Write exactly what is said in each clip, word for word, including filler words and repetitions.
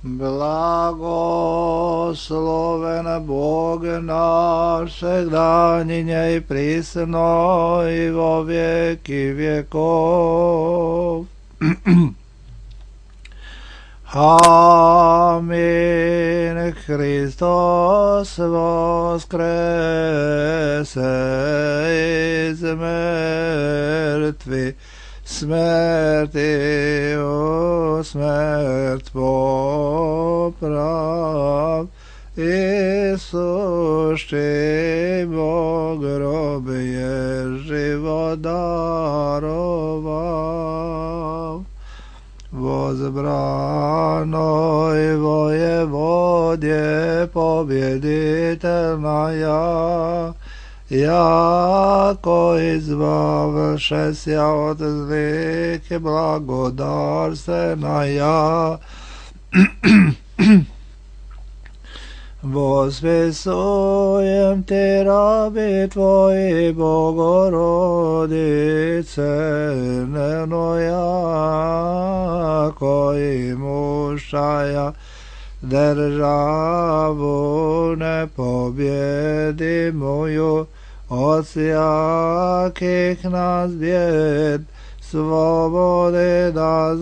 Blagosloven Bog naš, всегда i prisno i vo vjeki vjekov. Amin. Hristos voskrese iz mrtvi, smrti u smrt poprav. Isušći Bog grobje život daroval. Возбранoj воеводе победительная, яко избавшеся от злых и благодарственная, Возвесуем Ти, раби Твои, Богородице, яко имущая державу непобедимую от всяких нас бед, свободы да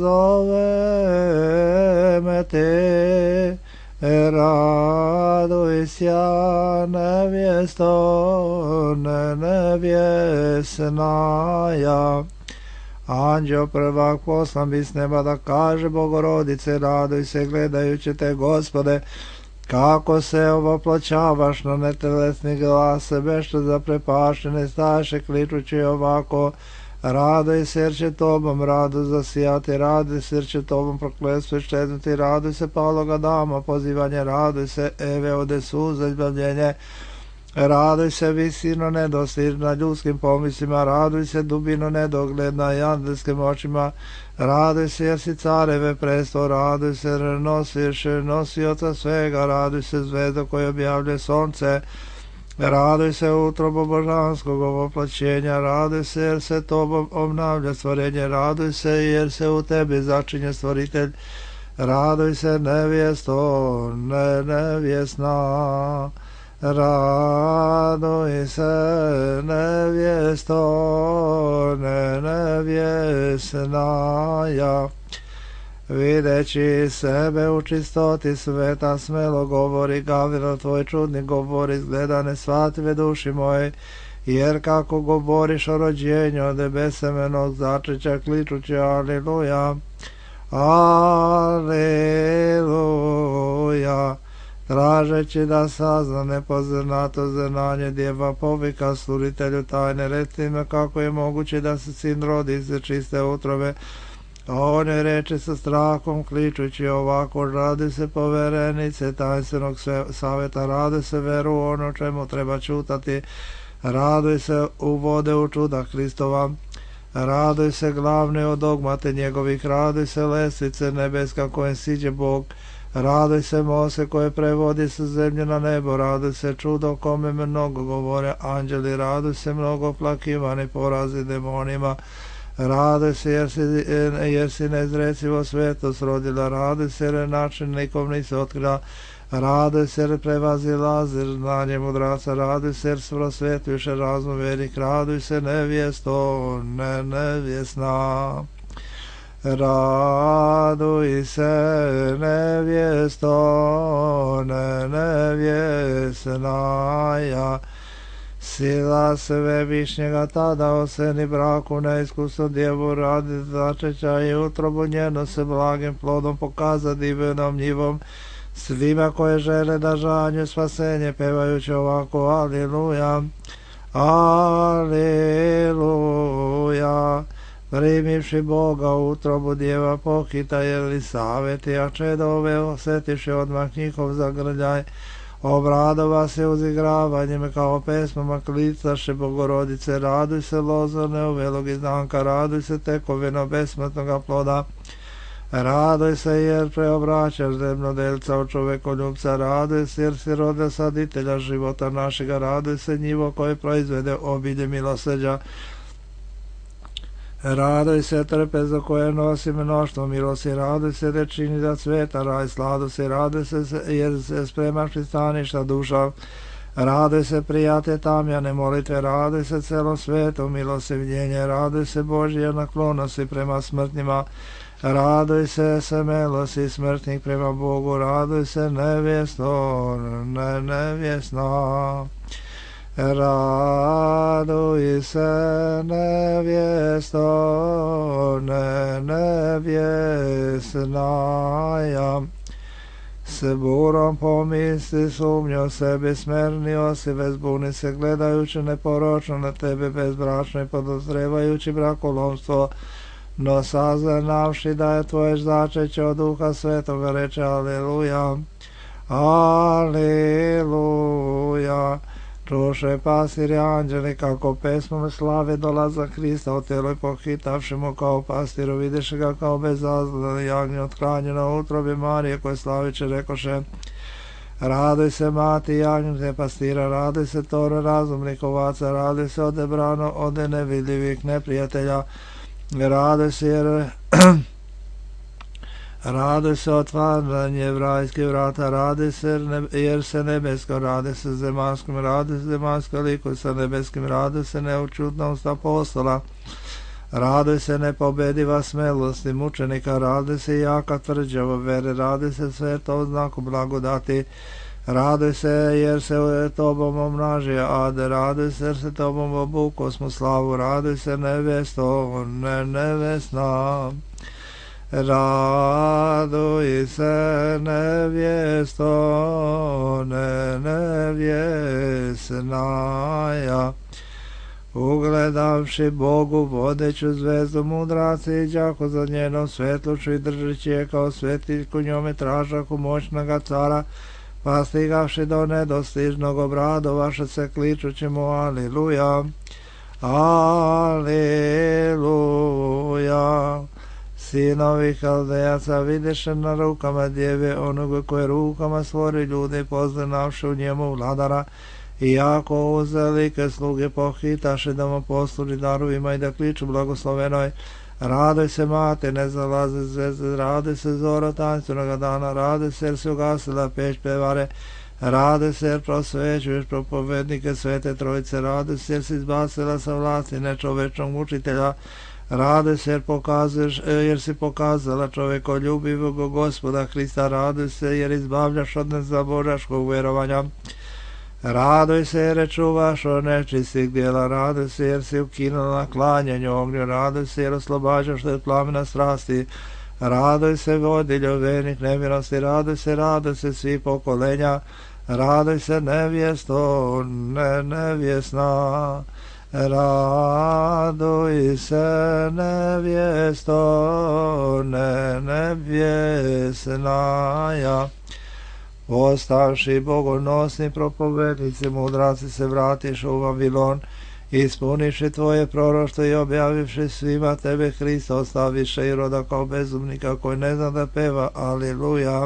зовем Ти. Радуйся, невесто невесная. Anđeo prvak poslan bi s neba da kaže Bogorodice, raduj se gledajući te, Gospode, kako se ovoploćavaš na netelesni glas, sebe što zaprepaštene staše, kličući ovako: raduj se jer će tobom radu zasijati, raduj se jer će tobom prokletstvo iščeznuti, raduj se paloga dama, pozivanje, raduj se Eve ode suza, izbavljenje, raduj se visino nedostižna ljudskim pomislima, raduj se dubino nedogledna i andelskim očima, raduj se jer si careve presto, raduj se jer nosiš nosioca svega, raduj se zvezdo koje objavlje sonce, raduj se utrobo božanskog ovoploćenja, raduj se jer se tobom obnavlja stvorenje, raduj se jer se u tebi začinje stvoritelj, raduj se nevjesto, ne nevjesna, raduj se nevjesto, ne nevjesnaja. Videći sebe u čistoti sveta, smelo govori, Gavriel tvoj čudni govor, izgleda nesvatljive duši moje, jer kako govoriš o rođenju od besemenog začeća, kličući aleluja, aleluja, tražeći da sazna nepoznato znanje, djeva povika stvoritelju tajne, reci me kako je moguće da se sin rodi iz čiste utrobe. On je reče sa strahom, kličući ovako: radi se poverenice tajnstvenog savjeta, radi se veru ono čemu treba čutati, raduj se u vode u čuda Hristova, raduj se glavne od dogmate njegovih, raduj se lestvice nebeska kojem siđe Bog, raduj se Mose koje prevodi sa zemlje na nebo, raduj se čudo kome mnogo govore anđeli, raduj se mnogo plakivani porazi demonima, raduj se jer si, jer si neizrecivo svetost rodila, raduj se jer način nikom nisi otkrila, raduj se jer prevazi lazir znanje mudraca, raduj se jer prosvetuješ razum verik, raduj se nevjesto, ne nevjesna. Raduj se nevjesto, ne nevjesnaja. Sila svevišnjega tada oseni braku neiskusnu djevu radi začeća i utrobu njeno se blagim plodom pokaza divnom njivom svima koje žele da žanju spasenje, pevajući ovako: aleluja, aleluja. Primivši Boga u utrobu djeva pohita Jelisaveti, a čedove osjetiše odmah njihov zagrljaj, obradova se uzigravanjem kao pesmama, klicaše Bogorodice, raduj se lozorne uvelog iznanka, raduj se tekovino besmrtnoga ploda, raduj se jer preobraćaš zemljodelca od čovekoljubca, raduj se jer si rodila saditelja života našega, raduj se njivo koje proizvede obilje milosrđa, Radoj se trpezo koje nosi mnoštvo milosti, radoj se da čini da cveta raj, slado se, radoj se jer se spremaš pristaništa duša, radoj se prijate tamjane molitve, radoj se celom svetu milostivljenje, radoj se Božje naklonosti prema smrtnima, radoj se se milosti smrtnih prema Bogu, radoj se nevjesto, ne nevjesna. Raduj se nevjesto, ne nevjesnaja. S burom pomisli sumnjo sebi, smernio si, bezbuni se gledajući neporočno na tebe, bezbračno i podozrevajući brakolomstvo, no saznavši da je tvoje začeće od Duha Svetoga, reče aleluja, aleluja. Čuše pastir i anđeli kako pesmom slave dolazak Hrista u telo i pohitavši mu kao pastiru, vidiše ga kao bezazleni jagnje othranjeno u utrobi Marije koje slaviće rekoše: Raduj se mati jagnjete pastira, raduj se toro razumnih ovaca, raduj se odebrano od nevidljivih neprijatelja, raduj se jer raduj se otvaranje vrajskih vrata, raduj se jer se nebesko, raduj se zemanskim, raduj se zemanskom liku sa nebeskim, raduj se neučutnost apostola, raduj se nepobediva smelosti mučenika, raduj se jaka tvrđava vere, raduj se sveto u znaku blagodati, raduj se jer se tobom omnaži ad, raduj se jer se tobom obuko smo slavu, raduj se nevjesto, ne nevjesna. Raduj se nevjesto, ne nevjesnaja. Ugledavši Bogu vodeću zvezdu mudraci i đako za njenom svetluču i držeći je kao svetiljku njome tražaku moćnoga cara, pa stigavši do nedostižnog obradovaše se kličući mu aliluja, aliluja. Sinovi Haldejaca vidiše na rukama djeve onoga koje rukama stvori ljude, poznavši u njemu vladara, i jako uzvelike sluge pohitaše da mu posluži darovima i da kliču blagoslovenoj: Raduj se mate, ne zalaze zvezde, raduj se zoro tanjstvenog dana, raduj se jer se ugasila peć pevare, raduj se jer prosvećuješ propovednike Svete Trojice, raduj se jer si izbacila sa vlasti nečovečnog mučitelja, raduj se jer, pokazuješ, jer si pokazala čovjekoljubivog Gospoda Hrista, raduj se jer izbavljaš od nezabožaškog vjerovanja, raduj se jer čuvaš od nečistih djela, raduj se jer si ukinula klanjanje ognju, raduj se jer oslobađaš od plamena strasti, raduj se vodiljo vernih nemilosti, raduj se, raduj se svi pokolenja, raduj se nevjesto, ne nevjesna. Raduj se nevjesto, ne nevjesnaja. Postavši bogonosni propovednici mudraci se vratiš u Vavilon, ispuniši tvoje proroštvo i objavivši svima tebe Hrista, ostaviše i roda kao bezumnika koji ne zna da peva aliluja,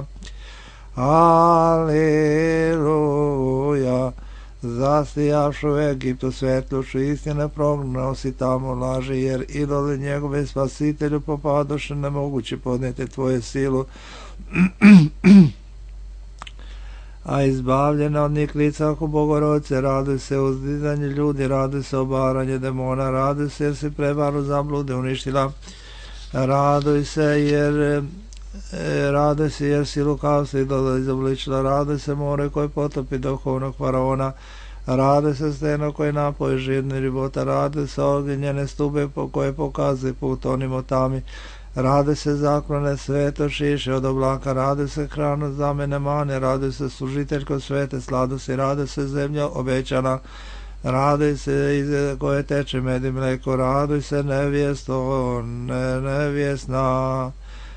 aliluja. Zastijavši u Egiptu svetlušu istine, prognao si tamo laži, jer idoli njegove spasitelju popadoše nemogući podnijeti tvoje silu, a izbavljena od njih lica oko Bogorodice, raduj se uzdizanje ljudi, raduj se obaranje demona, raduj se jer si prevaru zablude uništila, raduj se jer raduj se jer si lukavstvo i doda izobličila, raduj se more koje potopi duhovnog faraona, raduj se steno koje napoje žirni ribota, raduj se ognjene stube po koje pokazuje put onim otami, raduj se zaklone sveto šiše od oblaka, raduj se hranu za mene mane, raduj se služiteljko svete sladosti, raduj se zemlja obećana, raduj se iz koje teče med i mleko, raduj se nevjesto, ne nevjesna.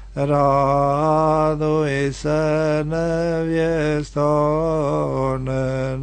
Raduj se nevjesto, ne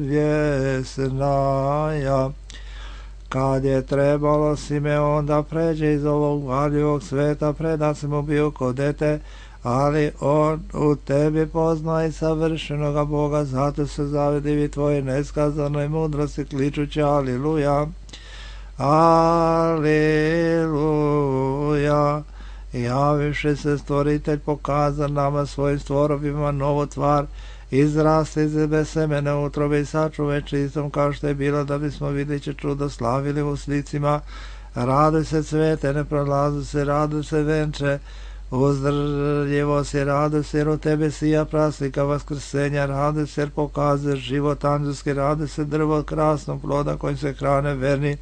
nevjesnaja. Kad je trebalo Simeon da pređe iz ovog varljivog sveta, predat se mu bio ko dete, ali on u tebi pozna i savršenoga Boga, zato se zavedivi tvoje neskazanoj mudrosti kličući aliluja, Aleluja. Javivši se stvoritelj pokaza nama svojim stvorovima novu tvar, izrasti iz bez semene utrobe i sačuvaj čistom kao što je bilo, da bismo vidjeći čudo slavili u slicima. Raduj se cvete, ne prolazu se, raduj se venče, uzdržljivo se, raduj se jer u tebe sija praslika vaskrsenja, raduj se jer pokazuješ život anđelski, raduj se drvo krasnog ploda kojim se hrane verni.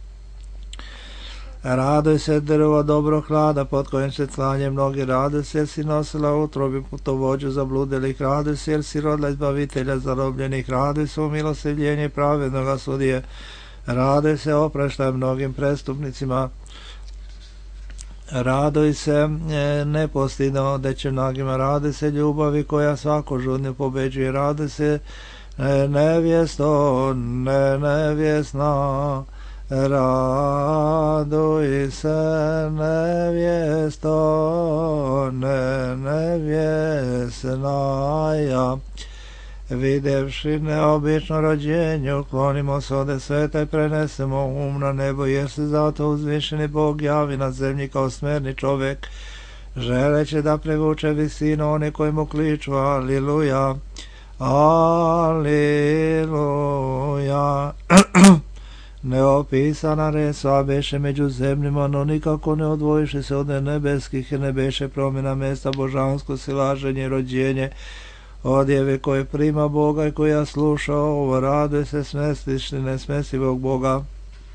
Raduj se drvo dobro hlada pod kojim se tlanje mnogi, raduj se jer si nosila u utrobi putovođu zabludelih, raduj se jer si rodila izbavitelja zarobljenih, raduj se u milosrdljenje pravednoga sudije, raduj se opraštaj mnogim prestupnicima, raduj se nepostidno odećim nagima, raduj se ljubavi koja svaku žudnju pobeđuje, raduj se nevjesto, ne nevjesna, raduj se nevjesto, ne nevjesnaja. Videvši neobično rođenje, uklonimo se ode sveta i prenesemo um na nebo, jer se zato uzvišeni Bog javi na zemlji kao smerni čovjek, želeći da privuče visinu oni koji mu kliču. Aliluja, aliluja. Neopisana resa beše među zemljima, no nikako ne odvojiše se od nebeskih, ne beše promjena mjesta božansko silaženje i rođenje, odjeve koje prima Boga i koja sluša ovo, raduje se smestišni nesmesivog Boga.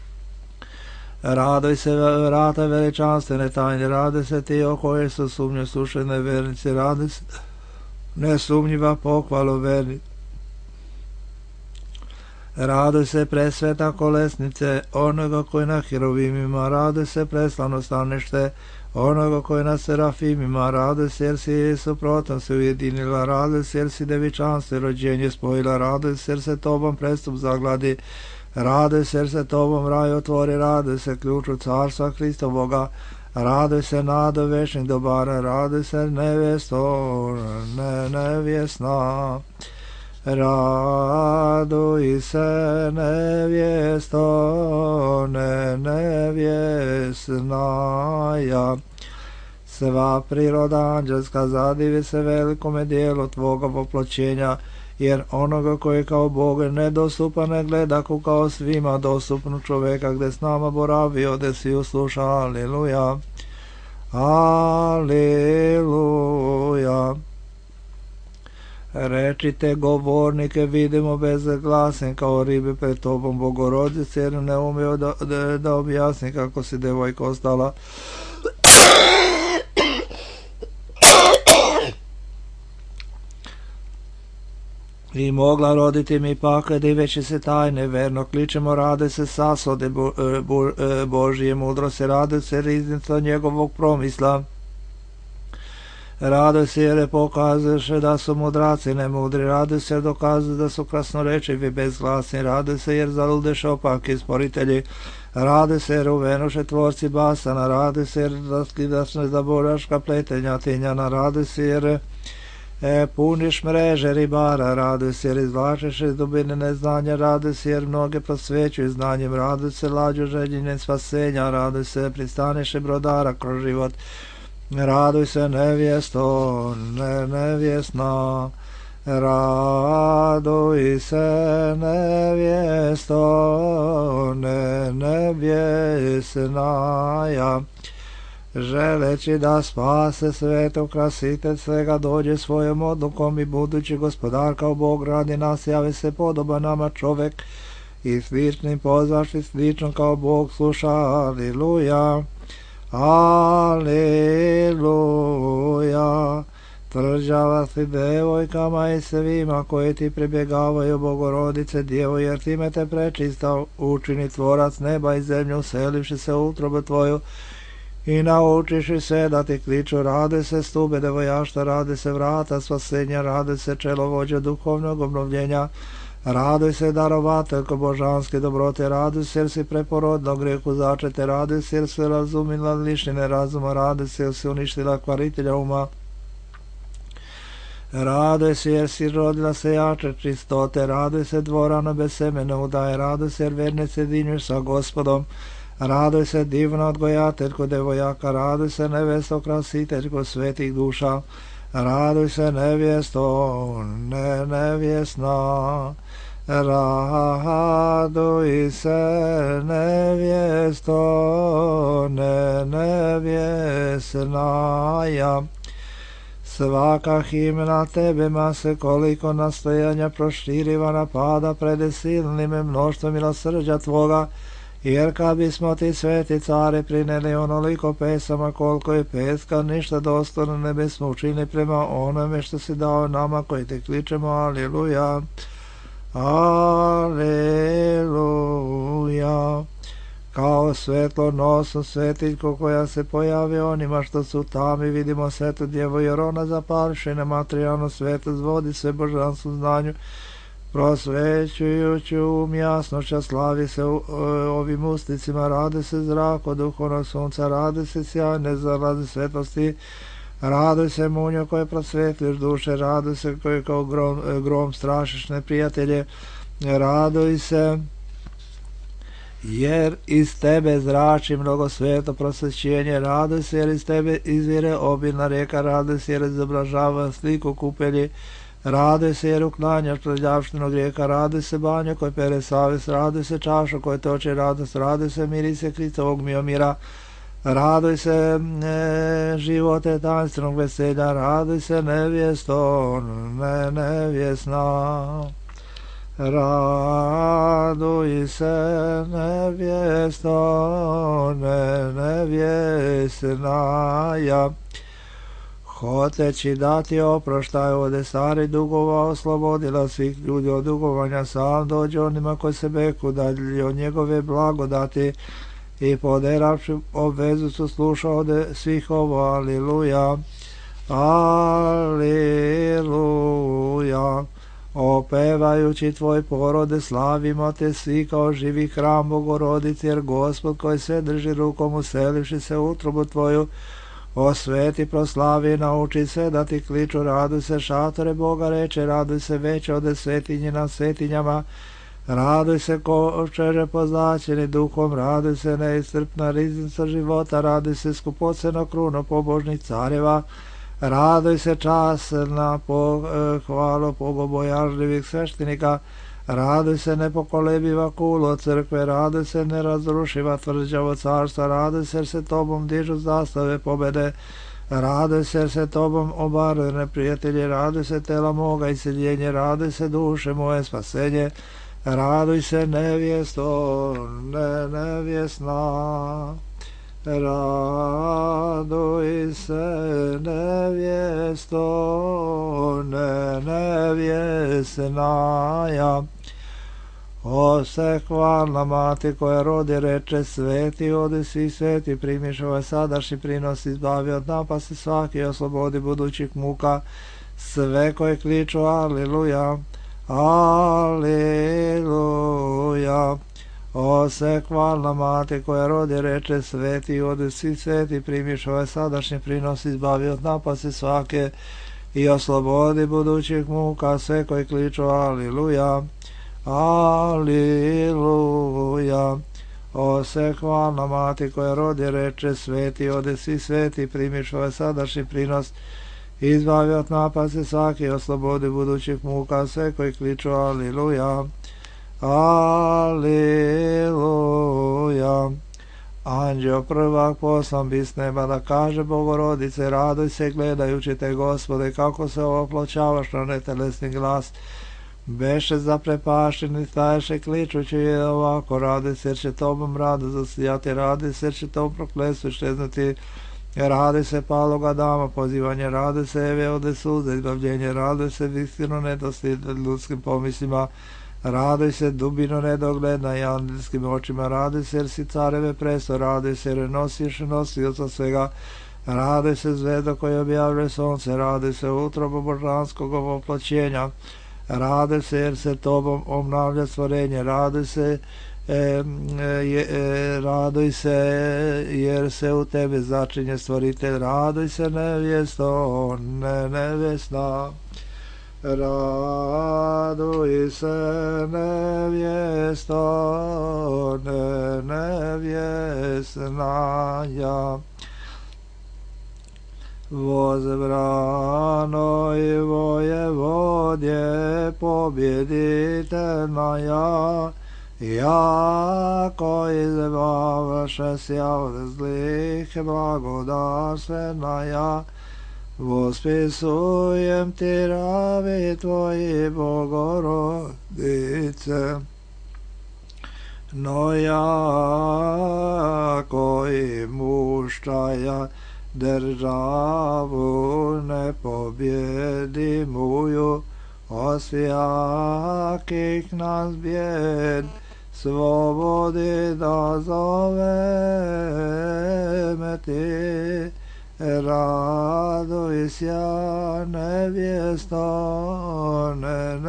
Radoj se vrata veličanstvene tajne, radoj se ti o koje su sumnje slušene vernici, radoj se nesumnjiva pohvalu verni. Radoj se presveta kolesnice onoga koji na hirovimima, radoj se preslano stanište onoga koji na serafimima, radoj se jer si suprotno se ujedinila, radoj se jer si devičanstvo i rođenje spojila, radoj se jer se tobom prestup zagladi, radoj se jer se tobom raj otvori, radoj se ključu carstva Hristovoga, radoj se nado večnih dobara, radoj se nevjesto, ne nevjesna. Raduj se nevjesto, ne nevjesnaja. Sva priroda anđelska zadivi se velikome dijelu tvoga popločenja, jer onoga koji kao Bog nedostupan ne gleda ko kao svima dostupnu čoveka, gde s nama boravi, ode si usluša. Aliluja, aliluja. Rečite govornike, vidimo bezglasen kao ribe pred tobom, Bogorodice, jer ne umio da, da, da objasni kako si devojka ostala i mogla roditi mi pak, diveći se tajne, verno kličemo, rade se sasode bo, bo, Božije mudrosti, rade se riznica njegovog promisla. Raduj se jer pokazuješ da su mudraci nemudri, raduj se jer dokazuju da su krasnorečivi bezglasni, raduj se jer zaludeš opaki sporitelji, raduj se jer uvenuše tvorci basana, raduj se jer raskidaš nezaboraška pletenja tinjana, raduj se jer e, puniš mreže ribara, raduj se jer izvlačeš iz dubine neznanja, raduj se jer mnoge prosvećuju znanjem, raduj se lađu željenje spasenja, raduj se pristaniše brodara kroz život. Raduj se nevjesto, ne nevjesna, raduj se nevjesto, ne nevjesnaja. Želeći da spase svetu krasitelj svega dođe svojom odlukom i budući gospodar kao Bog radi nas, javi se podoba nama čovek i sličnim pozvaš i slično kao Bog sluša. Aliluja, aleluja. Tvrđava si devojkama i svima koji ti pribjegavaju, Bogorodice Djevo, jer time te prečista učini tvorac neba i zemlju, uselivši se u utrobu tvoju i naučiši se da ti kliču. Rade se stube devojašta, rade se vrata spasenja, rade se čelovođe duhovnog obnovljenja, raduj se darovateljko božanske dobrote, raduj se jer si preporodila grehu začete, raduj se jer si razumila lišnine razuma, raduj se jer si uništila kvaritelja uma, Radoj se jer si rodila se jače čistote, radoj se dvorano bez semene udaje, radoj se jer verne se dinjuješ sa Gospodom, radoj se divna odgojateljko devojaka, radoj se nevesto krasiteljko svetih duša, radoj se nevjesto, ne nevjesna, radoj se nevjesto, ne nevjesnaja. Svaka himna tebema se koliko nastojanja proširiva napada pred silnim mnoštvom milosrđa tvoga, jer kad bismo ti sveti care prineli onoliko pesama koliko je peska, ništa dostojno ne bismo učinili prema onome što si dao nama koji te kličemo. Aleluja, aleluja. Kao svetlo nosu svetiljko koja se pojavi onima što su tami, vidimo svetu djevo, jer ona zapališe na materijalno svetost, vodi sve božanstvu znanju, prosvećujući um jasnošća, slavi se ovim usticima, rade se zrak od duhovnog sunca, rade se sjajne zalaze svetosti, raduj se munjo koje prosvetliš duše, raduj se koji kao grom, grom strašiš neprijatelje, raduj se jer iz tebe zrači mnogo sveto prosvećenje, raduj se jer iz tebe izvire obilna rijeka, raduj se jer izobražava sliku kupelji, raduj se jer uklanjaš prljavštinu grijeha, raduj se banjo koje pere savjest, raduj se čašo koje toče radost, raduj se mirise Kristovog miomira, raduj se e, živote tajnstvenog veselja, raduj se nevjesto, ne nevjesna. Raduj se nevjesto, ne nevjesnaja. Hoteći dati oproštaj od stari dugova, oslobodila svih ljudi od dugovanja, sam dođe onima koji se beku dalje od njegove blagodati i poderavši obvezu su slušao od svih ovo. Aliluja, aliluja. Opevajući tvoj porode, slavimo te svi kao živi hram Bogorodice, jer Gospod koji sve drži rukom uselivši se u utrobu tvoju, osveti, proslavi, nauči se da ti kliču, raduj se šatore Boga reče, raduj se veće od svetinje na svetinjama, raduj se kovčeže pozlaćeni duhom, raduj se neiscrpna riznica života, raduj se skupoceno kruno pobožnih careva, raduj se časna pohvalu bogobojažljivih sveštenika, raduj se nepokolebiva kulo crkve, raduj se nerazrušiva tvrđavo carstva, raduj se jer se tobom dižu zastave pobede, raduj se jer se tobom obaruju neprijatelji, raduj se tela moga iseljenje, raduj se duše moje spasenje, raduj se nevjesto, ne nevjesna. Raduj se nevjesto, ne nevjesnaja. O se hvalna mati koja rodi reče, sveti odi svi sveti, primiš ovaj sadašnji prinos, izbavi od napasti svaki, oslobodi budućih muka, sve koje kliču aleluja, aleluja. O se hvalna mati koja rodi reče, sveti odi svi sveti, primiš ovaj sadašnji prinos, izbavi od napasti svake i oslobodi budućih muka, sve koji kliču aleluja, aleluja. O se hvalna mati koja rodi reče, sveti odi svi sveti, primiš ovaj sadašnji prinos, izbavi od napasti svake i oslobodi budućih muka, sve koji kliču aleluja, aleluja. Anđeo prvak poslan bi s neba da kaže Bogorodice, raduj se gledajući te Gospode, kako se opločavaš na netelesni glas. Beše zaprepašteni, staješe kličući je ovako, raduj se jer će tobom rado zasijati, raduj se jer će tom prokletstvu iščeznuti, raduj se paloga dama pozivanje, raduj se Eve ode suze izbavljenje, raduj se istino nedosljedno ljudskim pomislima, raduj se dubino nedogledna i andelskim očima, raduj se jer si careve presto, raduj se jer nosiš nosioca svega, raduj se zvezdo koje objavljuje sonce, raduj se utrobu božanskog oploćenja, raduj se jer se tobom obnavlja stvorenje, raduj se E, e, e, raduj se jer se u tebe začinje stvoritelj, raduj se nevjesto, ne nevjesna. Raduj se nevjesto, ne nevjesnaja, возбранoj vojevodje pobjeditelnaja, jako izbavaše sja od zlih blagodarstvenaja, vospisujem ti ravi tvoji Bogorodice, no jako i muštaja državu nepobjedimuju, osvijakih nas bijed slobodi da zoveme ti. Raduj sja nevjesto, ne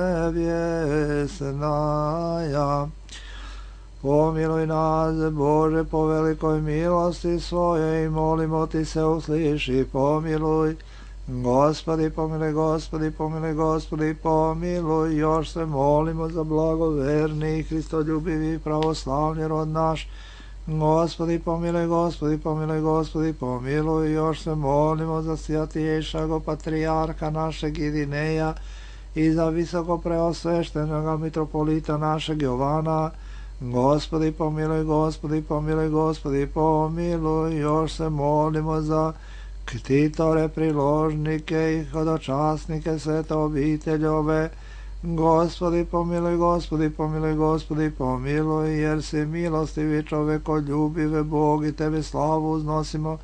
nevjesnaja. Pomiluj nas, Bože, po velikoj milosti svojoj, i molimo ti se usliši, pomiluj. Gospodi, pomiluj, Gospodi, pomiluj, Gospodi, pomiluj. Još se molimo za blagoverni, Hristoljubivi, pravoslavni rod naš. Gospodi, pomiluj, Gospodi, pomiluj, Gospodi, pomiluj. Još se molimo za svjatiješago patrijarha našeg Irineja i za visoko preosveštenoga mitropolita našeg Jovana. Gospodi, pomiluj, Gospodi, pomiluj, Gospodi, pomiluj. Još se molimo za ktitore, priložnike i hodočasnike svete obiteljove. Gospodi, pomiluj, Gospodi, pomiluj, Gospodi, pomiluj, jer si milostivi čovekoljubive Bog, i tebe slavu uznosimo,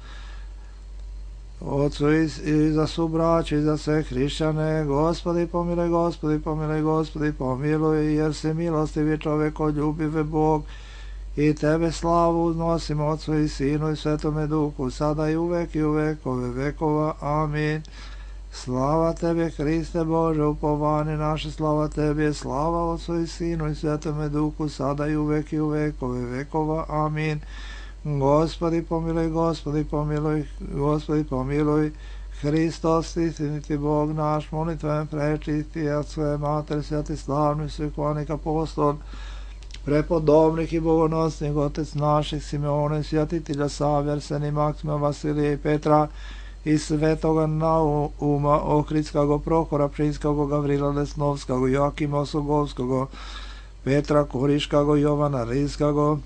Otcu i za subraće i za sve hrišćane. Gospodi, pomiluj, Gospodi, pomiluj, Gospodi, pomiluj, jer si milostivi čovekoljubive Bog, i tebe slavu uznosimo, Otcu i Sinu i Svetome Duhu, sada i uvek i u vekove vekova. Amin. Slava Tebe, Hriste Bože, upovani naše, slava Tebe, slava Otcu i Sinu i Svetome Duhu, sada i uvek i u vekove vekova. Amin. Gospodi, pomiluj, Gospodi, pomiluj, Gospodi, pomiluj. Hristos, istiniti Bog naš, molitven prečisti, od svoje mater, sveti slavni, svekovanik apostol, prepodobnih i bogonosnih, otec naših, Simeona, svjatitelja Savija, Arsenija, Maksima, Vasilija i Petra, i svetoga Nauma, Ohridskog, Prohora, Pšinskog, Gavrila Lesnovskog, Joakima Osogovskog, Petra Koriškog, Jovana Rijskog,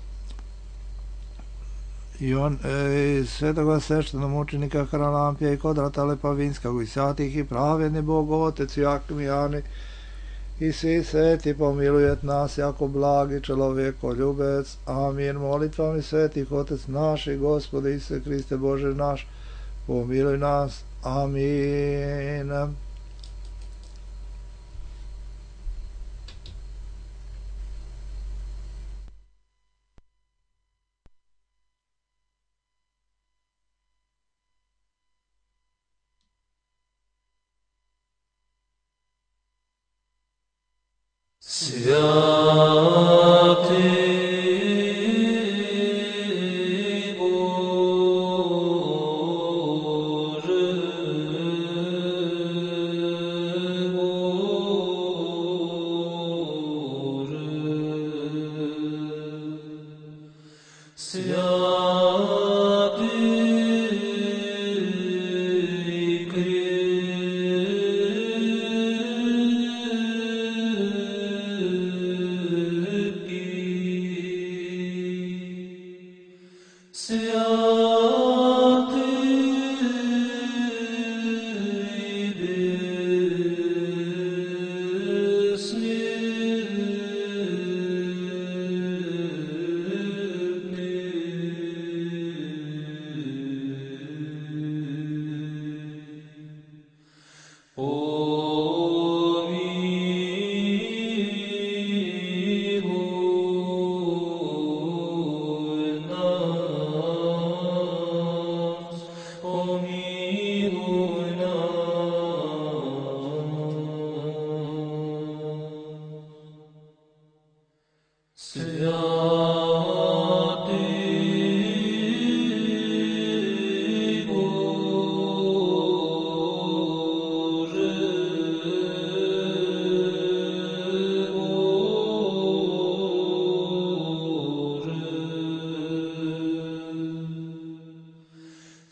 i on, e, svetoga sveštenomučenika Haralampija i Kodrata Lepavinskog, i svatih i pravedni Bog, Otec Jakim i Ani, i svi sveti pomilujet nas jako blagi čovjekoljubec. Amin. Molitvami svetih Otec naš i Gospode Isuse Hriste Bože naš, pomiluj nas. Amin. Святый Помилуй нас.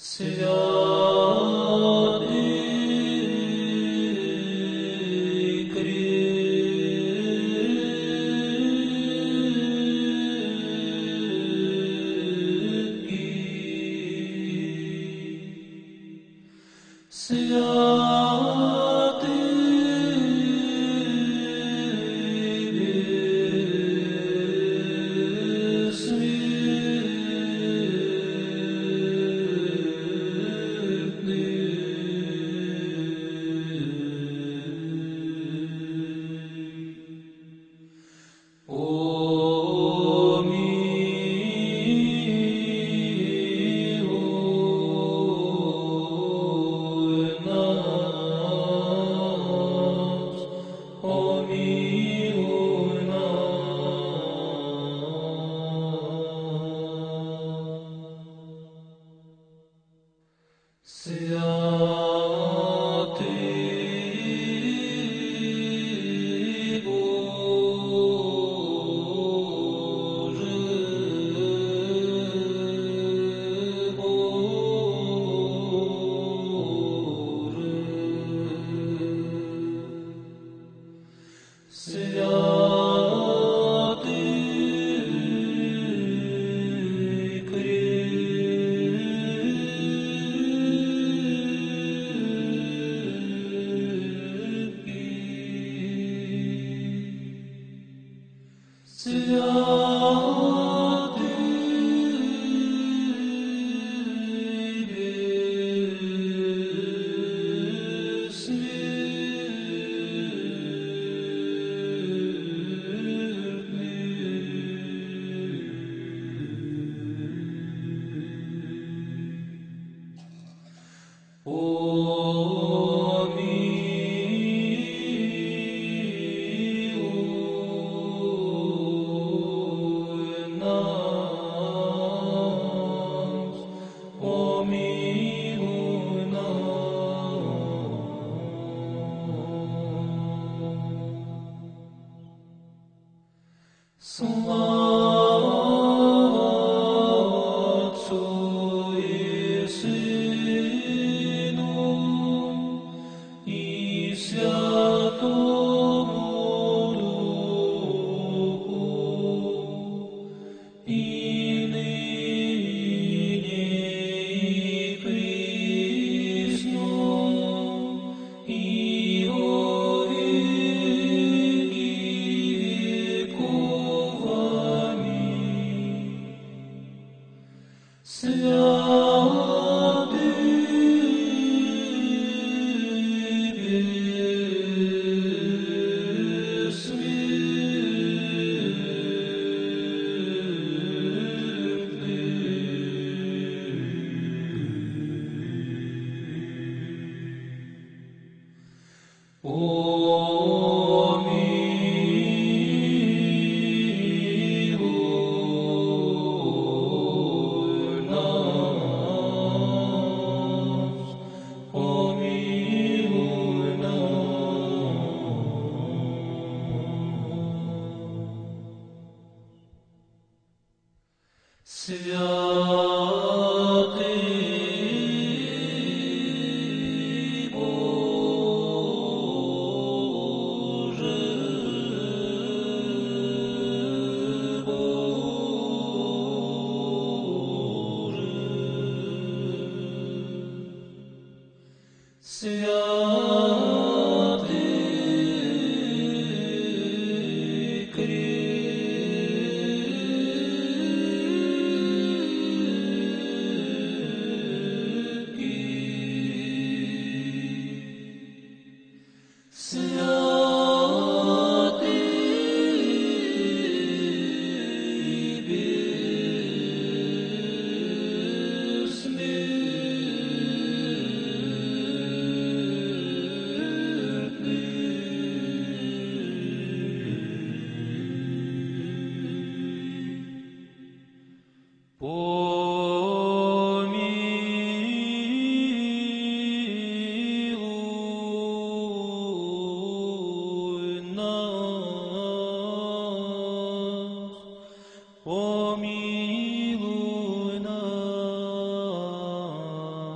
Pomiluj nas.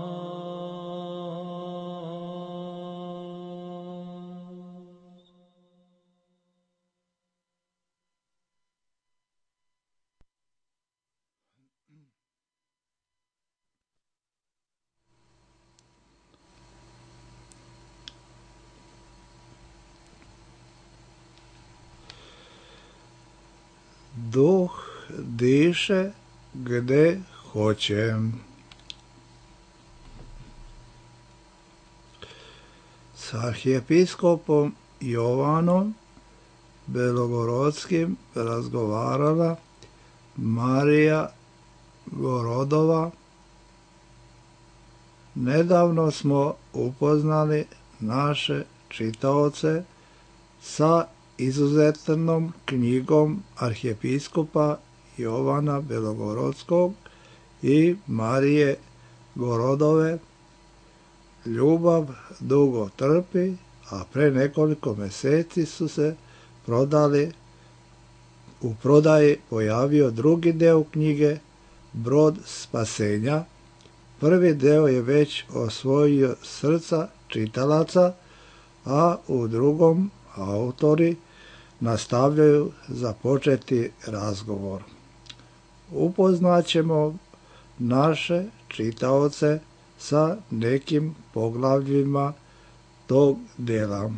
duh diše gde hoće. S arhijepiskopom Jovanom Belogorodskim razgovarala Marija Gorodova. Nedavno smo upoznali naše čitaoce sa izuzetnom knjigom arhijepiskopa Jovana Belogorodskog i Marije Gorodove Ljubav dugo trpi, a pre nekoliko mjeseci su se prodali, u prodaji pojavio drugi deo knjige Brod spasenja. Prvi deo je već osvojio srca čitalaca, a u drugom autori nastavljaju započeti razgovor. Upoznaćemo naše čitaoce sa nekim poglavljima tog dela.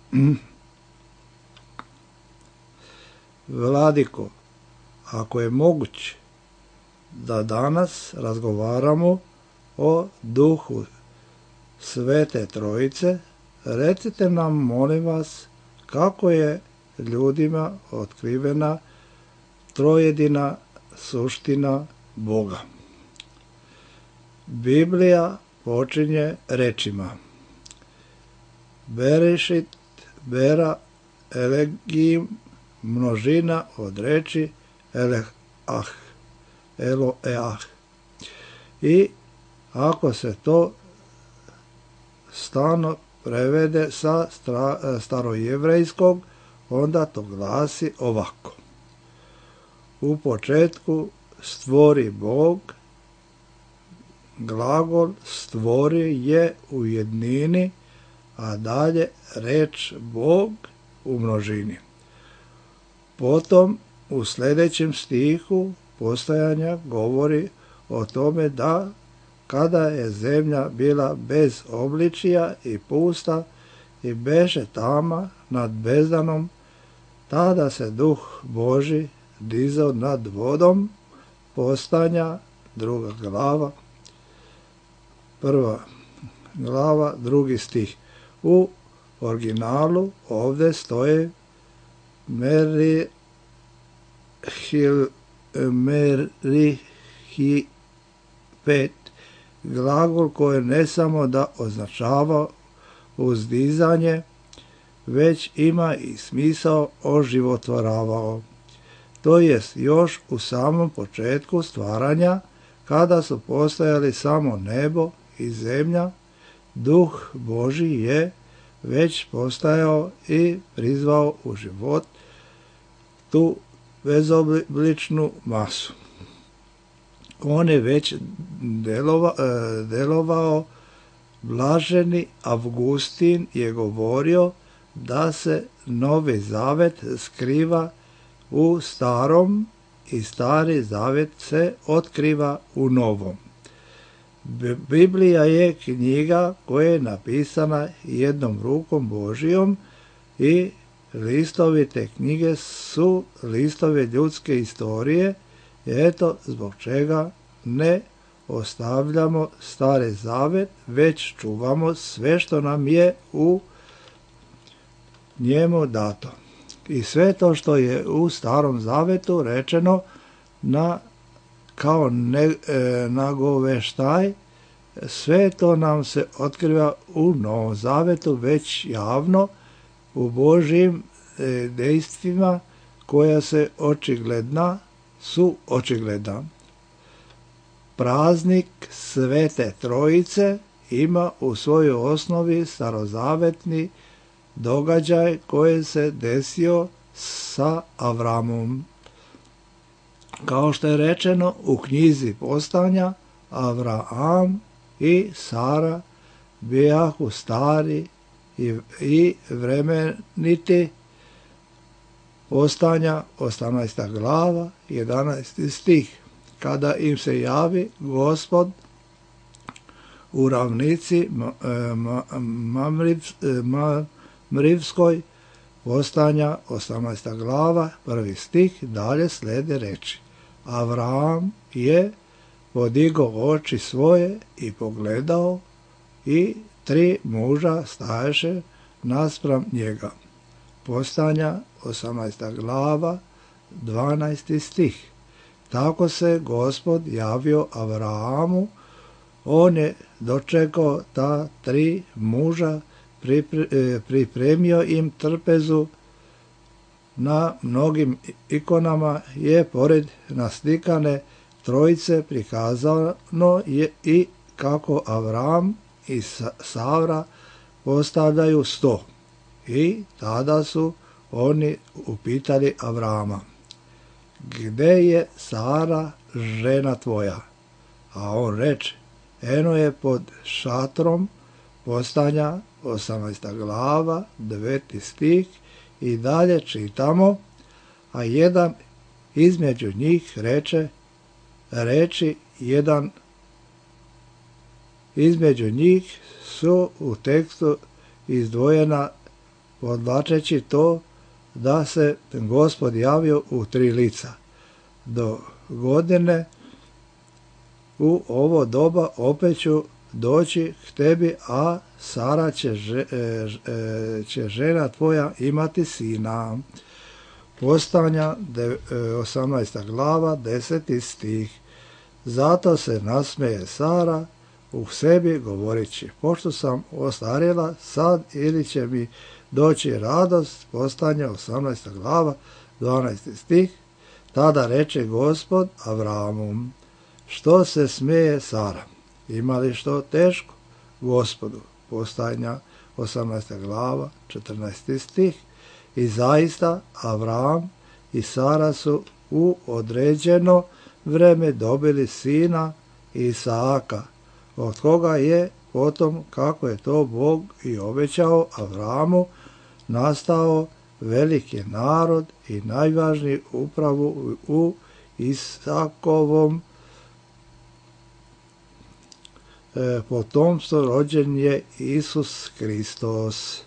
Vladiko, ako je moguće da danas razgovaramo o duhu Svete Trojice, recite nam, molim vas, kako je ljudima otkrivena trojedina suština Boga. Biblija počinje rečima: Berešit, bera, elegim, množina od reči eleh-ah, elo-eah. I ako se to stalno prevede sa starojevrejskog, onda to glasi ovako: u početku stvori Bog, glagol stvori je u jednini, a dalje reč Bog u množini. Potom u sljedećem stihu postojanja govori o tome da kada je zemlja bila bez obličija i pusta i beše tama nad bezdanom, tada se duh Božji dizao nad vodom. Postojanja, druga glava, prva glava, drugi stih. U originalu ovdje stoje merihil, merihipet, glagol koji ne samo da označava uzdizanje, već ima i smisao oživotvoravao. To jest još u samom početku stvaranja, kada su postojali samo nebo i zemlja, duh Božji je već postajao i prizvao u život tu bezobličnu masu. On je već delova, delovao. Blaženi Avgustin je govorio da se Novi Zavet skriva u starom i Stari Zavet se otkriva u novom. Biblija je knjiga koja je napisana jednom rukom Božijom i listovi te knjige su listovi ljudske istorije. Eto zbog čega ne ostavljamo Stari Zavet, već čuvamo sve što nam je u njemu dato. I sve to što je u Starom Zavetu rečeno na, kao ne, e, nagoveštaj, sve to nam se otkriva u Novom Zavetu već javno u Božjim e, dejstvima koja se očigledna su očigledna. Praznik Svete Trojice ima u svojoj osnovi starozavetni događaj koji se desio sa Avramom. Kao što je rečeno u knjizi Postajanja, Avram i Sara bijahu stari i, i vremeniti. Postajanja, osamnaesta glava, jedanaesti stih. Kada im se javi Gospod u ravnici Mamrivskoj Postanja, osamnaesta glava, prvi stih, dalje slijede reči. Avram je podigao oči svoje i pogledao i tri muža staješe naspram njega. Postanja, osamnaesta glava, dvanaesti stih. Tako se Gospod javio Avramu, on je dočekao ta tri muža, pripremio im trpezu, na mnogim ikonama je pored naslikane trojice prikazano je i kako Avram i Sara postavljaju sto. I tada su oni upitali Avrama, gde je Sara, žena tvoja? A on reče, eno je pod šatrom. Postanja, osamnaesta glava, deveti stih, i dalje čitamo, a jedan između njih reče, reči jedan između njih su u tekstu izdvojena podvlačeći to da se Gospod javio u tri lica. Do godine u ovo doba opet ću doći k tebi, a Sara će, že, e, će žena tvoja imati sina. Postanja, osamnaesta glava, deseti stih. Zato se nasmeje Sara u sebi govoreći, pošto sam ostarjela sad ili će mi doći radost. Postanja, osamnaesta glava, dvanaesti stih. Tada reče Gospod Avramu, što se smeje Sara? Ima li što teško Gospodu? Postanja, osamnaesta glava, četrnaesti stih. I zaista Avram i Sara su u određeno vreme dobili sina Isaaka, od koga je potom, kako je to Bog i obećao Avramu, nastao veliki narod i najvažniji upravo u Isaakovom e, potomstvu rođen je Isus Hristos.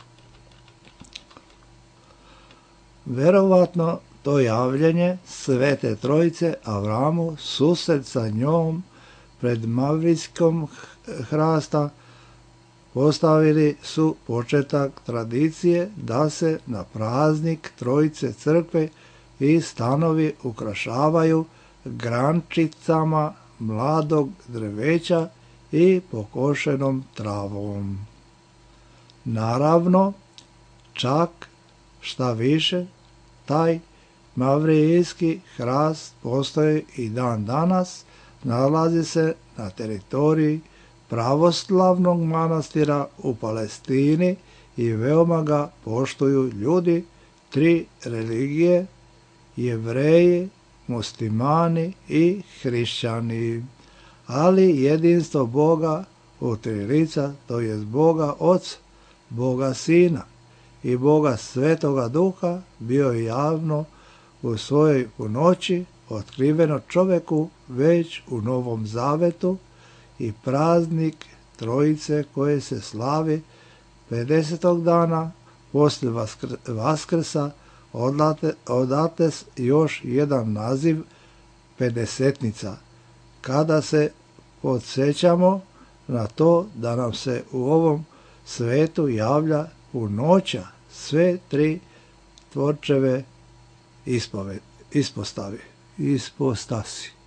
Verovatno to javljanje Svete Trojice Avramu, susret sa njom pred Mavrijskom hrasta, postavili su početak tradicije da se na praznik Trojice crkve i stanovi ukrašavaju grančicama mladog drveća i pokošenom travom. Naravno, čak šta više, taj mavrijski hrast postoji i dan danas, nalazi se na teritoriji pravoslavnog manastira u Palestini i veoma ga poštuju ljudi tri religije, Jevreji, muslimani i hrišćani. Ali jedinstvo Boga u tri lica, to jest Boga Oca, Boga Sina i Boga Svetoga Duha, bio je javno u svojoj punoći otkriveno čoveku već u Novom Zavetu, i praznik Trojice koje se slavi pedesetog dana poslije Vaskrsa odate, odate još jedan naziv pedesetnica, kada se podsjećamo na to da nam se u ovom svetu javlja punoća sve tri tvorčeve ispove, ispostavi, ispostasi.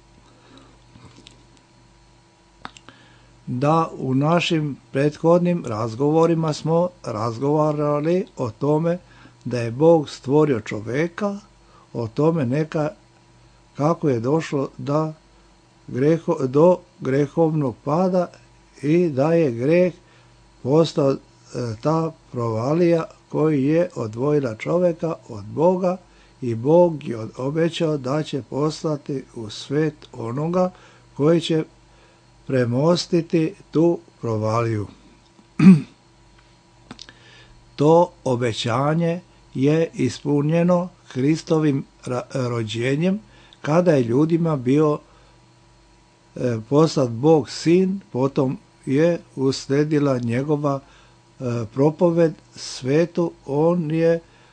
Da u našim prethodnim razgovorima smo razgovarali o tome da je Bog stvorio čoveka, o tome neka kako je došlo da greho, do grehovnog pada i da je greh postao e, ta provalija koji je odvojila čoveka od Boga, i Bog je obećao da će poslati u svet onoga koji će premostiti tu provaliju. To obećanje je ispunjeno Hristovim rođenjem, kada je ljudima bio e, poslat Bog Sin, potom je usledila njegova e, propoved svetu, on je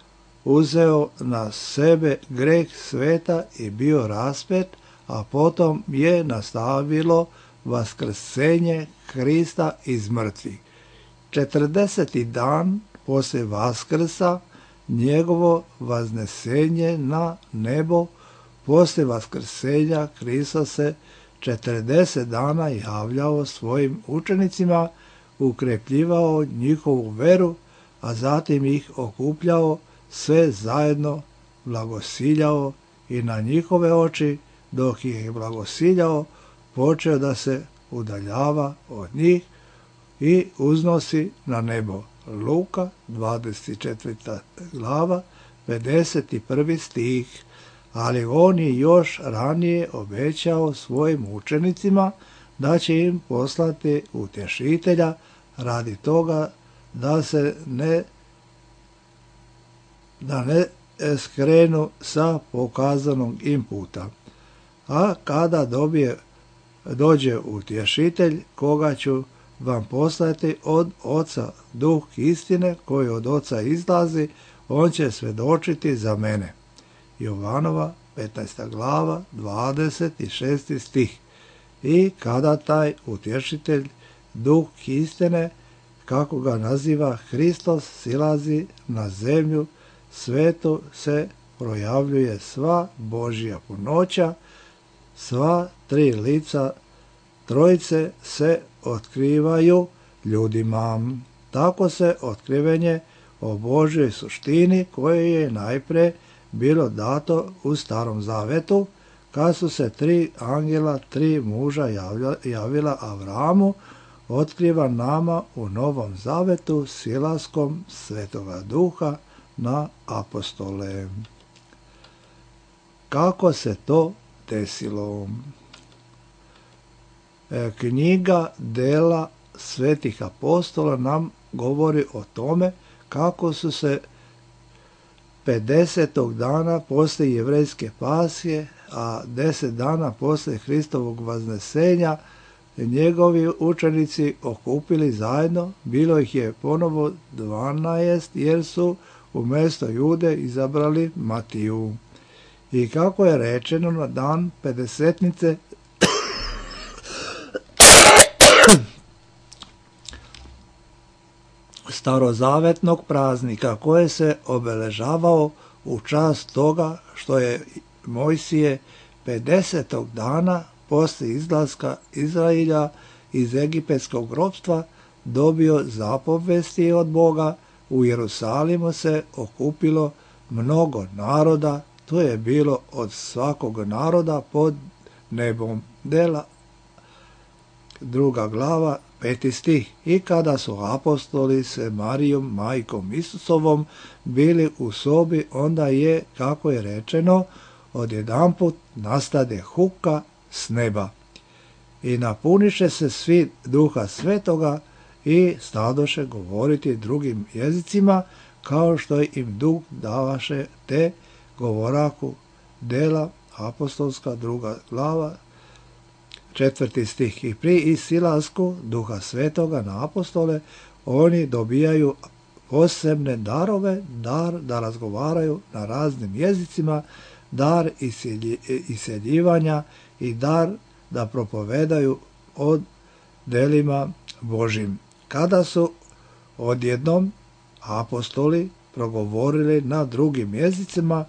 uzeo na sebe greh sveta i bio raspet, a potom je nastavilo vaskrsenje Krista iz mrtvih. četrdeseti dan poslije Vaskrsa njegovo vaznesenje na nebo, poslije vaskrsenja Krista se četrdeset dana javljao svojim učenicima, ukrepljivao njihovu veru, a zatim ih okupljao sve zajedno, blagosiljao i na njihove oči, dok ih je blagosiljao, počeo da se udaljava od njih i uznosi na nebo. Luka, dvadeset četvrta glava, pedeset prvi stih. Ali on je još ranije obećao svojim učenicima da će im poslati utješitelja radi toga da se ne da ne skrenu sa pokazanog im puta. A kada dobije, dođe utješitelj, koga ću vam poslati od Oca, duh istine koji od Oca izlazi, on će svjedočiti za mene. Jovanova, petnaesta glava, dvadeset šesti stih. I kada taj utješitelj, duh istine, kako ga naziva Hristos, silazi na zemlju, svetu se projavljuje sva Božja punoća, sva tri lica trojice se otkrivaju ljudima. Tako se otkrivenje o Božjoj suštini koje je najpre bilo dato u Starom Zavetu, kad su se tri angela, tri muža javlja, javila Avramu, otkriva nama u Novom Zavetu silaskom Svetoga Duha na apostole. Kako se to desilo? Knjiga Dela svetih apostola nam govori o tome kako su se pedesetog dana poslije jevrejske pasje, a deset dana poslije Hristovog vaznesenja, njegovi učenici okupili zajedno, bilo ih je ponovo dvanaest, jer su umjesto Jude izabrali Matiju. I kako je rečeno na dan pedesetnice, starozavetnog praznika koje se obeležavao u čast toga što je Mojsije pedesetog dana poslije izlaska Izrailja iz egipetskog ropstva dobio zapovesti od Boga, u Jerusalimu se okupilo mnogo naroda, to je bilo od svakog naroda pod nebom. Dela druga glava, peti stih. I kada su apostoli se Marijom, majkom Isusovom, bili u sobi, onda je, kako je rečeno, odjedanput nastade huka s neba. I napuniše se svi Duha Svetoga i stadoše govoriti drugim jezicima, kao što im Duh davaše, te govoraku. Dela apostolska, druga glava, četvrti stih. I pri isilasku Duha Svetoga na apostole oni dobijaju posebne darove, dar da razgovaraju na raznim jezicima, dar iseljivanja i dar da propovedaju o delima Božim. Kada su odjednom apostoli progovorili na drugim jezicima,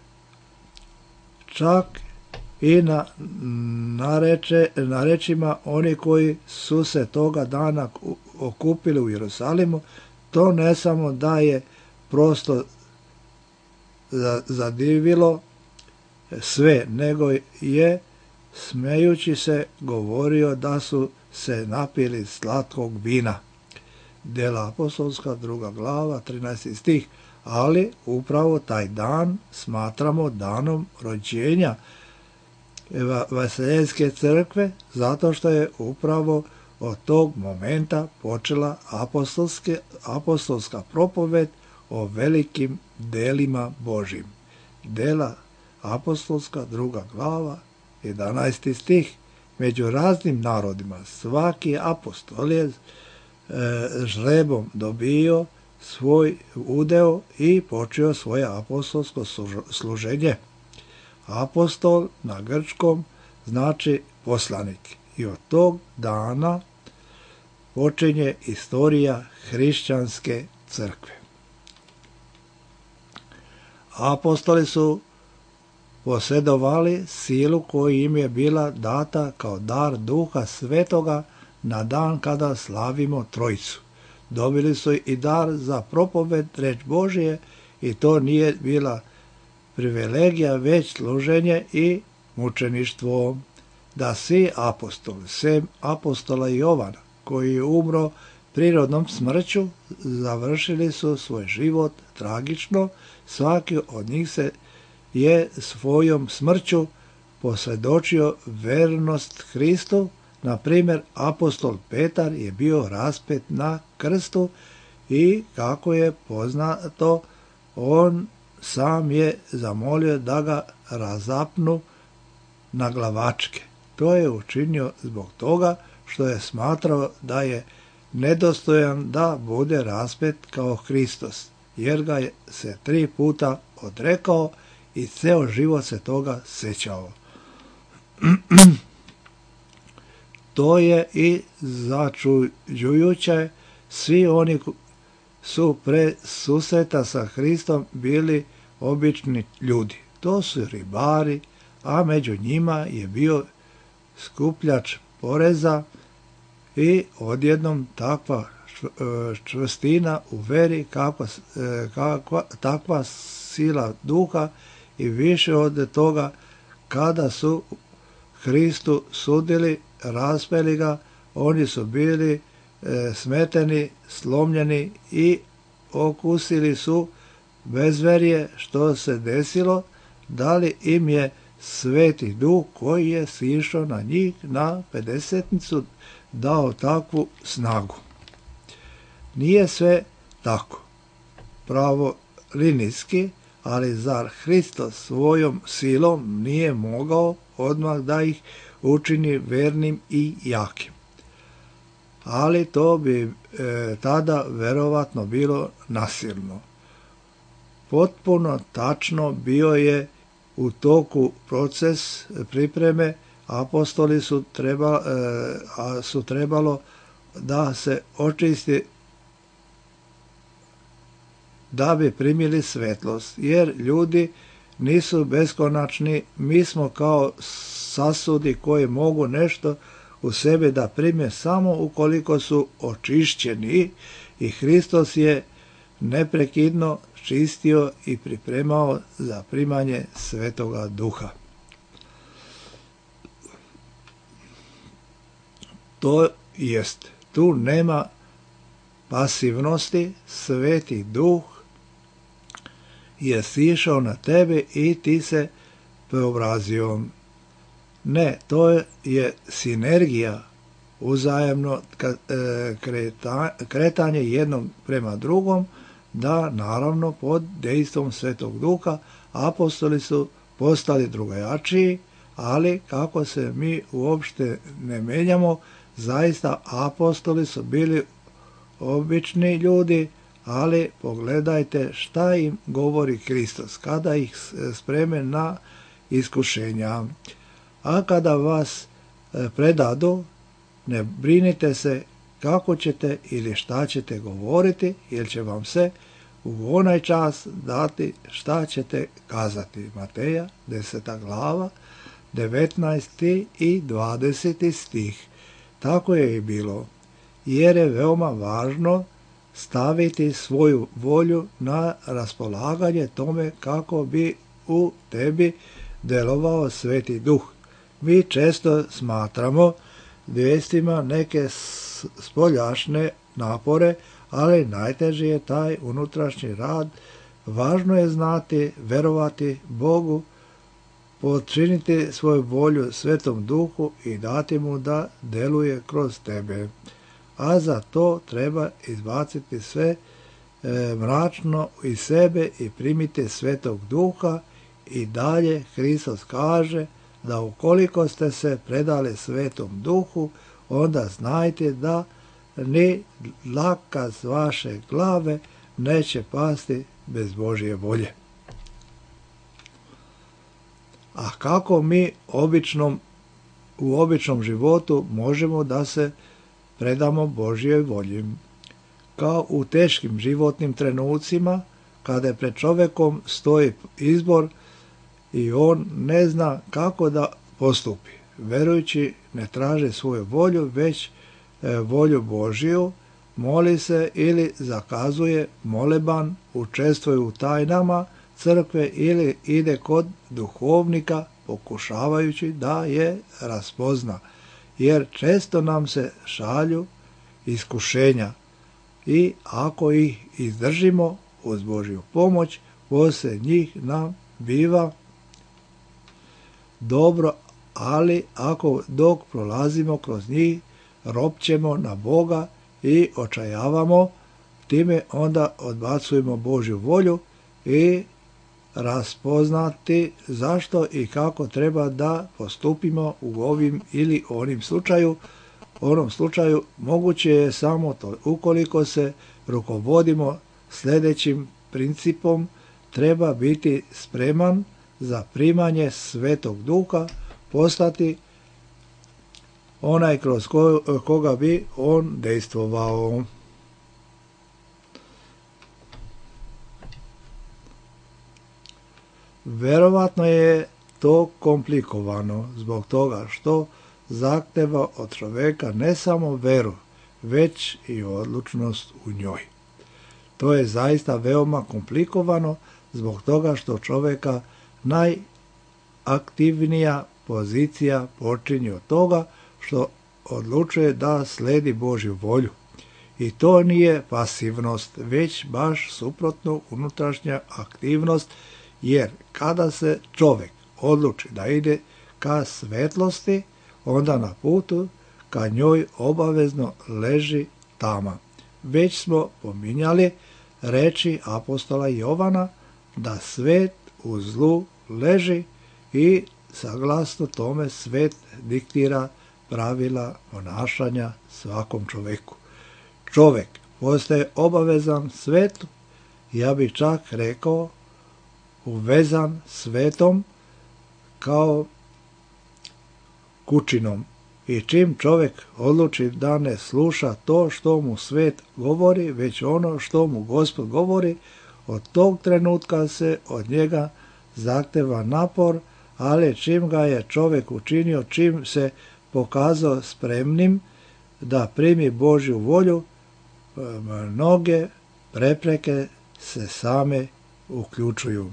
čak i na nareče, narečima oni koji su se toga dana okupili u Jerusalimu, to ne samo da je prosto zadivilo sve, nego je smejući se govorio da su se napili slatkog vina. Dela apostolska, druga glava, trinaesti stih. Ali upravo taj dan smatramo danom rođenja Vaseljenske crkve, zato što je upravo od tog momenta počela apostolska propoved o velikim delima Božim. Dela apostolska, druga glava, jedanaesti stih. Među raznim narodima svaki apostol je e, žrebom dobio svoj udeo i počeo svoje apostolsko služenje. Apostol na grčkom znači poslanik. I od tog dana počinje istorija hrišćanske crkve. Apostoli su posjedovali silu koja im je bila data kao dar Duha Svetoga na dan kada slavimo Trojicu. Dobili su i dar za propoved reč Božije i to nije bila privilegija, već služenje i mučeništvo. Da svi apostoli, sem apostola Jovana, koji je umro prirodnom smrću, završili su svoj život tragično. Svaki od njih se je svojom smrću posvjedočio vernost Hristu. Na primjer, apostol Petar je bio raspet na krstu i, kako je poznato, on sam je zamolio da ga razapnu na glavačke. To je učinio zbog toga što je smatrao da je nedostojan da bude raspet kao Hristos, jer ga je se tri puta odrekao i ceo život se toga sećao. To je i začuđujuće. Svi oni su pre susreta sa Hristom bili obični ljudi. To su ribari, a među njima je bio skupljač poreza i odjednom takva čvrstina u veri, kakva, kakva, takva sila duha i više od toga, kada su Hristu sudili, raspeli ga, oni su bili e, smeteni, slomljeni i okusili su bezverje što se desilo, da li im je Sveti Duh koji je sišao na njih na pedesetnicu dao takvu snagu. Nije sve tako pravo linijski, ali zar Hristos svojom silom nije mogao odmah da ih učini vernim i jakim? Ali to bi e, tada verovatno bilo nasilno. Potpuno tačno bio je u toku proces pripreme. Apostoli su, treba, e, su trebalo da se očisti da bi primili svetlost, jer ljudi nisu beskonačni, mi smo kao sasudi koji mogu nešto u sebe da prime samo ukoliko su očišćeni, i Hristos je neprekidno čistio i pripremao za primanje Svetoga Duha. To jest, tu nema pasivnosti, Sveti Duh je sišao na tebe i ti se preobrazio. Ne, to je sinergija, uzajemno kretanje jednog prema drugom, da naravno pod dejstvom Svetog Duha apostoli su postali drugačiji, ali kako se mi uopšte ne menjamo, zaista apostoli su bili obični ljudi, ali pogledajte šta im govori Hristos kada ih spreme na iskušenja. A kada vas predadu, ne brinite se kako ćete ili šta ćete govoriti, jer će vam se u onaj čas dati šta ćete kazati. Mateja, deseta glava, devetnaesti i dvadeseti stih. Tako je i bilo, jer je veoma važno staviti svoju volju na raspolaganje tome kako bi u tebi delovao Sveti Duh. Mi često smatramo dvestima neke spoljašne napore, ali najteži je taj unutrašnji rad. Važno je znati, verovati Bogu, podčiniti svoju volju Svetom Duhu i dati mu da deluje kroz tebe. A za to treba izbaciti sve e, mračno iz sebe i primiti Svetog Duha. I dalje Hristos kaže da ukoliko ste se predali Svetom Duhu, onda znajte da ni dlaka s vaše glave neće pasti bez Božje volje. A kako mi običnom, u običnom životu možemo da se predamo Božjoj volji? Kao u teškim životnim trenucima, kada je pred čovjekom stoji izbor i on ne zna kako da postupi. Verujući ne traže svoju volju, već e, volju Božju, moli se ili zakazuje moleban, učestvuje u tajnama crkve ili ide kod duhovnika pokušavajući da je raspozna. Jer često nam se šalju iskušenja i ako ih izdržimo uz Božju pomoć, poslije njih nam biva dobro, ali ako dok prolazimo kroz njih, ropćemo na Boga i očajavamo, time onda odbacujemo Božju volju i raspoznati zašto i kako treba da postupimo u ovim ili onim slučaju. U onom slučaju moguće je samo to ukoliko se rukovodimo sljedećim principom, treba biti spreman za primanje Svetog Duha, postati onaj kroz koga bi on dejstvovao. Verovatno je to komplikovano zbog toga što zahteva od čovjeka ne samo veru, već i odlučnost u njoj. To je zaista veoma komplikovano zbog toga što čovjeka najaktivnija pozicija počinje od toga što odlučuje da sledi Božju volju. I to nije pasivnost, već baš suprotno unutrašnja aktivnost, jer kada se čovjek odluči da ide ka svetlosti, onda na putu ka njoj obavezno leži tama. Već smo pominjali reči apostola Jovana da svet u zlu leži i saglasno tome svet diktira pravila ponašanja svakom čovjeku. Čovjek postaje obavezan svetu, ja bih čak rekao uvezan svetom kao kućinom. I čim čovjek odluči da ne sluša to što mu svet govori, već ono što mu Gospod govori, od tog trenutka se od njega zahteva napor, ali čim ga je čovjek učinio, čim se pokazao spremnim da primi Božju volju, mnoge prepreke se same uključuju.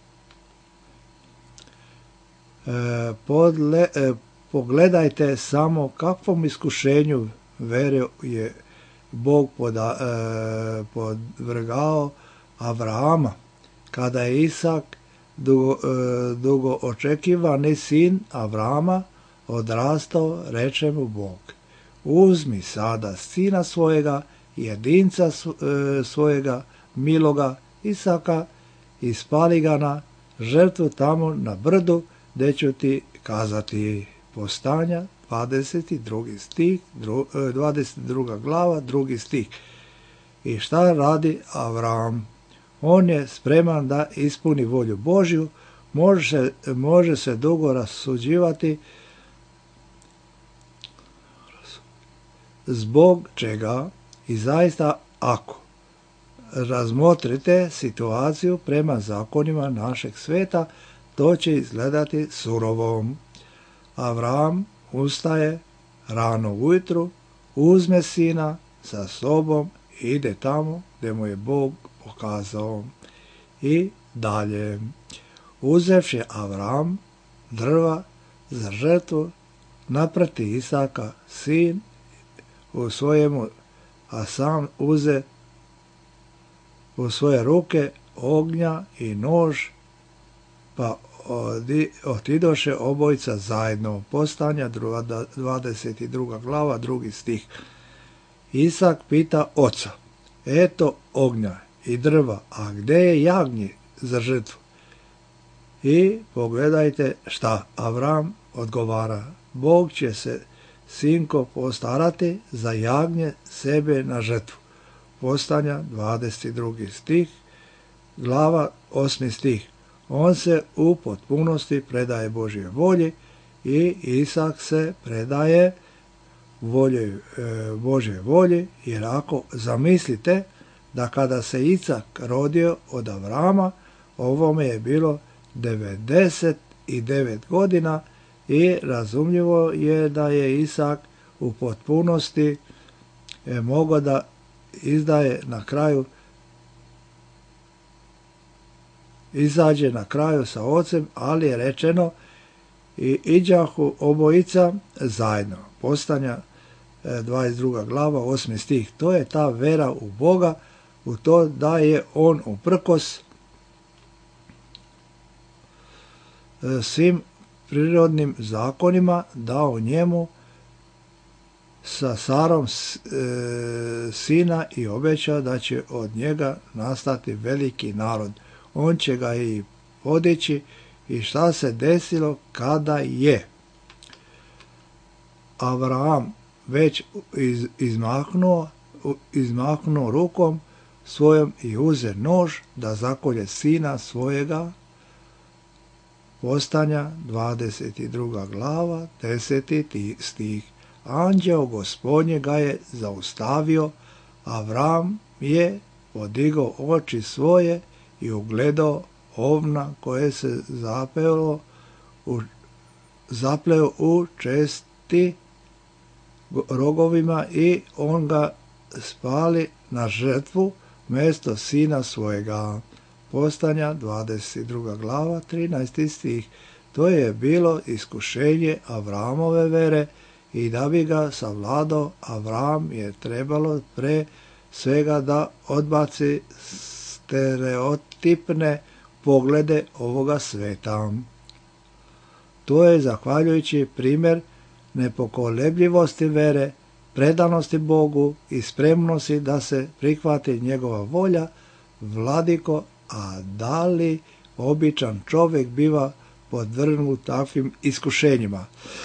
E, podle, e, pogledajte samo kakvom iskušenju vere je Bog poda, e, podvrgao Avrahama, kada je Isak, dugo, e, dugo očekivani sin Avrahama, odrastao, reče mu Bog: uzmi sada sina svojega, jedinca svojega, miloga Isaka, i spali ga na žrtvu tamo na brdu, gdje ću ti kazati. Postanja, dvadeset drugi stih, dvadeset druga glava, drugi stih. I šta radi Avraham? On je spreman da ispuni volju Božju, može, može se dugo rasuđivati zbog čega i zaista ako razmotrite situaciju prema zakonima našeg sveta, to će izgledati surovom. Avraham ustaje rano ujutru, uzme sina sa sobom i ide tamo gdje mu je Bog pokazao. I dalje. Uzevši Avraham drva za žrtvu, naprati Isaka sin u svojemu, a sam uze u svoje ruke ognja i nož, pa otidoše obojica zajedno. Postanja, dvadeset druga glava, drugi stih. Isak pita oca: eto ognja i drva, a gdje je jagnje za žrtvu? I pogledajte šta Avraham odgovara: Bog će se, sinko, postarati za jagnje sebe na žrtvu. Postanja, dvadeset drugi stih, glava, osmi stih. On se u potpunosti predaje Božje volji i Isak se predaje volje, e, Božje volji, jer ako zamislite da kada se Isak rodio od Avrama, ovome je bilo devedeset devet godina i razumljivo je da je Isak u potpunosti e, mogao da izdaje na kraju izađe na kraju sa ocem, ali je rečeno i iđahu obojica zajedno. Postanja, dvadeset druga glava, osmi stih. To je ta vera u Boga, u to da je on uprkos svim prirodnim zakonima dao njemu sa Sarom sina i obećao da će od njega nastati veliki narod. On će ga i podići. I šta se desilo kada je Avraham već iz, izmahnuo, izmahnuo rukom svojom i uze nož da zakolje sina svojega. Postanja, dvadeset druga glava, deseti stih. Anđeo Gospodnje ga je zaustavio, Avraham je podigao oči svoje i ugledao ovna koje se zapelo u, zapleo u česti rogovima i on ga spali na žrtvu mjesto sina svojega. Postanja, dvadeset druga glava, trinaesti stih. To je bilo iskušenje Avramove vere i da bi ga savladao, Avram je trebalo pre svega da odbaci stereotipne poglede ovoga sveta. To je zahvaljujući primjer nepokolebljivosti vere, predanosti Bogu i spremnosti da se prihvati njegova volja, vladiko, a da li običan čovjek biva podvrgnut takvim iskušenjima?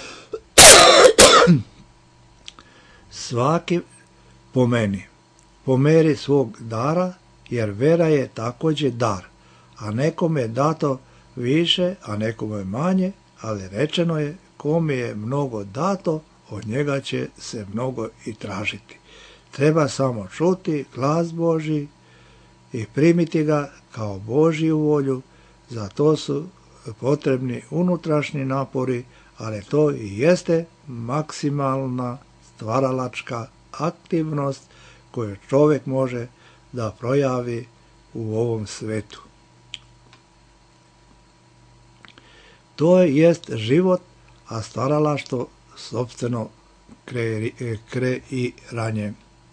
Svaki po meni, po meri svog dara, jer vera je također dar, a nekom je dato više, a nekom je manje, ali rečeno je kome je mnogo dato, od njega će se mnogo i tražiti. Treba samo čuti glas Božji i primiti ga kao Božju volju, za to su potrebni unutrašnji napori, ali to i jeste maksimalna stvaralačka aktivnost koju čovjek može da projavi u ovom svetu. To jest život, a stvaralaštvo sopstveno kreiranje.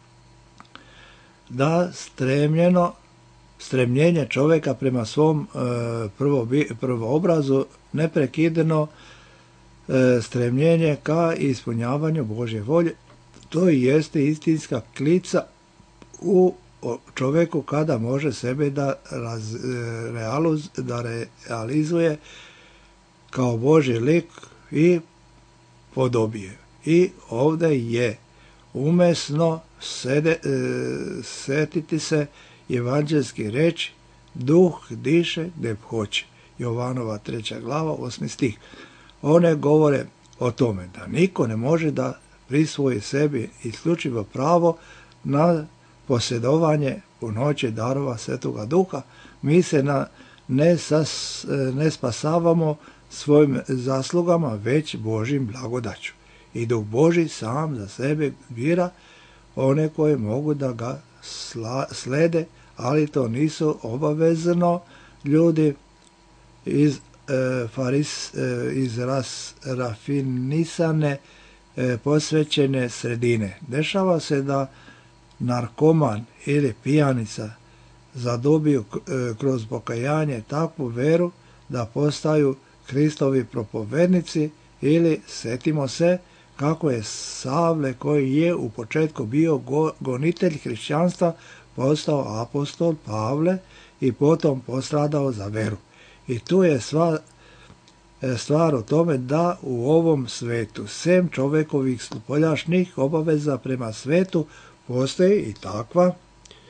Da stremljeno, stremljenje čovjeka prema svom e, prvo, prvoobrazu neprekidno e, stremljenje ka ispunjavanju Božje volje, to i jeste istinska klica u čovjeku kada može sebe da, raz, realuz, da realizuje kao Božji lik i podobije. I ovdje je umesno sede, e, setiti se evanđelski reči duh diše gdje hoće. Jovanova treća glava, osmi stih. One govore o tome da niko ne može da prisvoji sebi isključivo pravo na posjedovanje punoće darova Svetoga Duha. Mi se na, ne, sas, ne spasavamo svojim zaslugama, već Božjim blagodaću. I Duh Božji sam za sebe bira one koje mogu da ga sla, slede, ali to nisu obavezno ljudi iz, e, faris, e, iz ras, rafinisane, e, posvećene sredine. Dešava se da narkoman ili pijanica zadobiju e, kroz pokajanje takvu veru da postaju Kristovi propovednici, ili setimo se kako je Savle, koji je u početku bio go, gonitelj hrišćanstva, postao apostol Pavle i potom postradao za veru. I tu je sva stvar u tome da u ovom svetu, sem čovjekovih spoljašnjih obaveza prema svetu, postoji i takva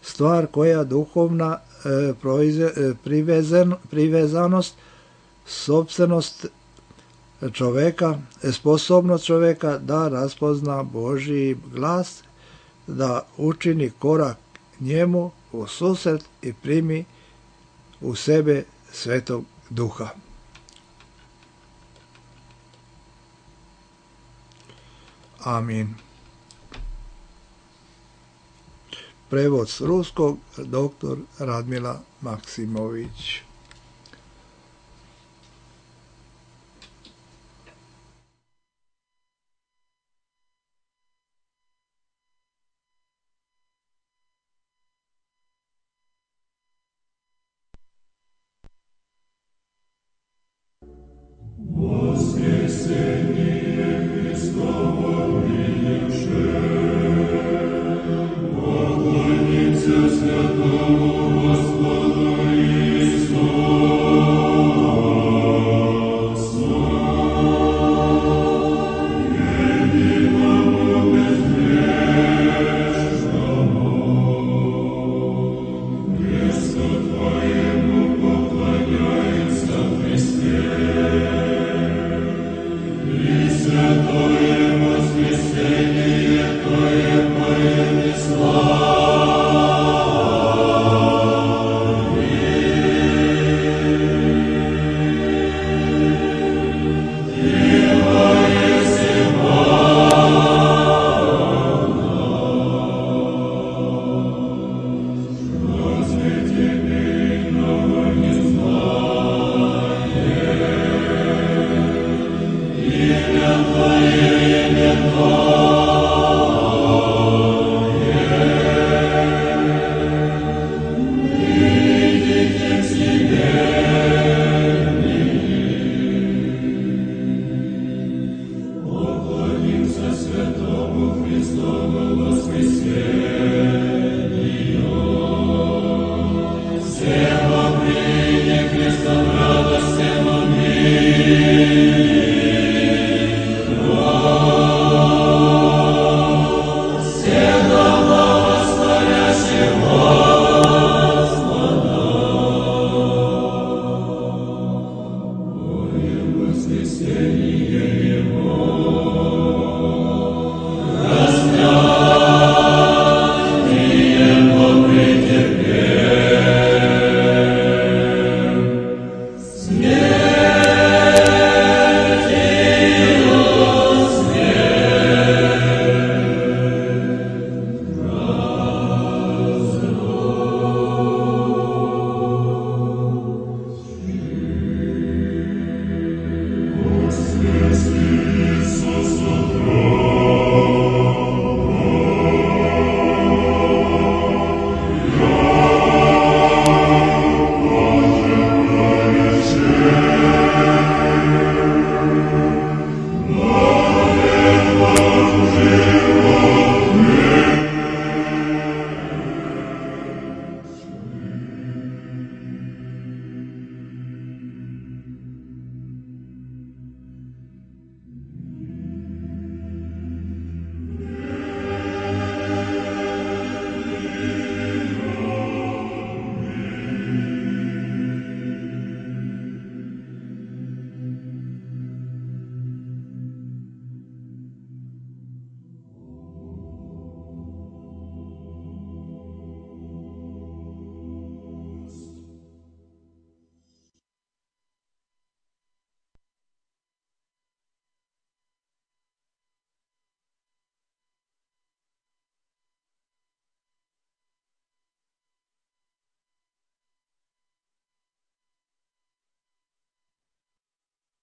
stvar koja duhovna e, proize, e, privezen, privezanost, sopstvenost čoveka, sposobnost čoveka da raspozna Božji glas, da učini korak njemu u susret i primi u sebe Svetog Duha. Amin. Prevod s ruskog, doktor Radmila Maksimović.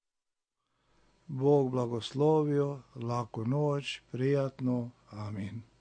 Bog blagoslovio, laku noć, prijatno, amin.